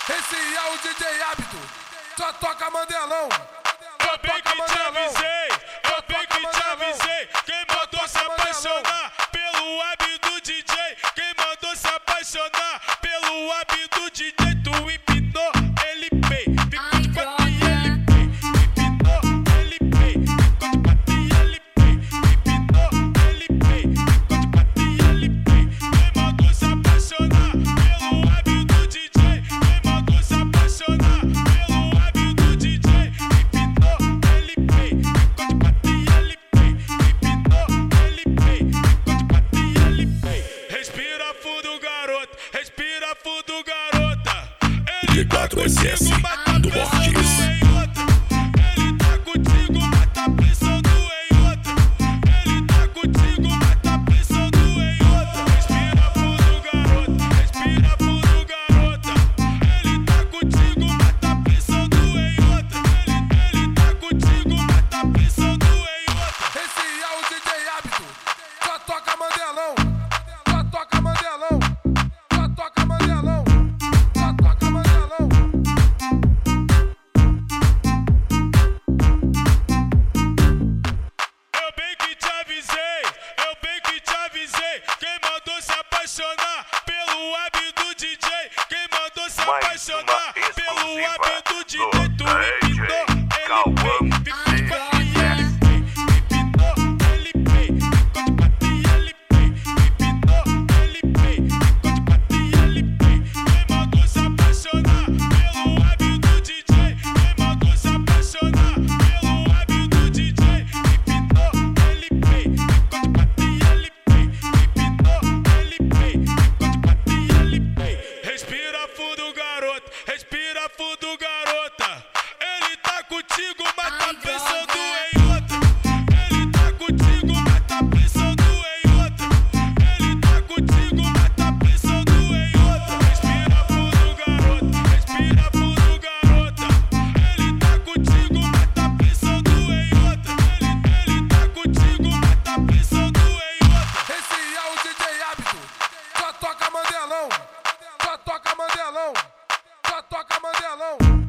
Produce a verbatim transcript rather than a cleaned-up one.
Esse é o D J Hábito, só toca Mandelão. Eu bem que te avisei, eu bem que te avisei. Quem mandou se apaixonar pelo hábito do D J? Quem mandou se apaixonar pelo hábito do D J? Tu empinou, ele pei, ficou de quatro e ele pei. Empinou, ele pei, ficou de quatro e ele pei. Empinou, ele pei, ficou de quatro e ele pei. Quem mandou se apaixonar pelo hábito do D J? Quem mandou se apaixonar pelo hábito do D J? Empinou, ele pei, ficou de quatro e ele pei. Empinou, ele pei, ficou de quatro e ele pei. Respira fundo, garoto, respira fundo, garota. Ele tá contigo, mata do pensando Mortis. em outra. Ele tá contigo, mata pensando em outra. Ele tá contigo, mata pensando em outra. Respira fundo, garota, respira fundo, garota. Ele tá contigo, mata pensando em outra. Ele, ele tá contigo, mata pensando em outra. Esse é o D J Hábito, só toca Mandelão. Só toca Mandelão, só toca Mandelão, só toca Mandelão. Eu bem que te avisei, eu bem que te avisei. Quem mandou se apaixonar pelo hábito do D J? Quem mandou se Mais apaixonar uma pelo exclusiva hábito do D J? do Tu D J empinou, ele Cauã pei, ficou de quatro e ele pei. Empinou, ele pei, ficou de quatro e ele pei. Empinou, ele pei, ficou de quatro e ele pei. Quem mandou se apaixonar pelo hábito do D J? Quem mandou se apaixonar pelo hábito do D J? Empinou, ele pei, ficou de quatro e ele pei. Empinou, ele pei, ficou de quatro e ele pei. Respira fundo, garoto, respira fundo, garota. Ele tá contigo, mas tá pensando em outra. Ele tá contigo, mas tá pensando em outra. Ele tá contigo, mas tá pensando em outra. Respira fundo, garoto, respira fundo, garota. Ele tá contigo, mas tá pensando em outra. Ele, ele tá contigo, mas tá pensando em outra. Esse é o D J Hábito, só toca Mandelão. Só toca Mandelão, só toca Mandelão.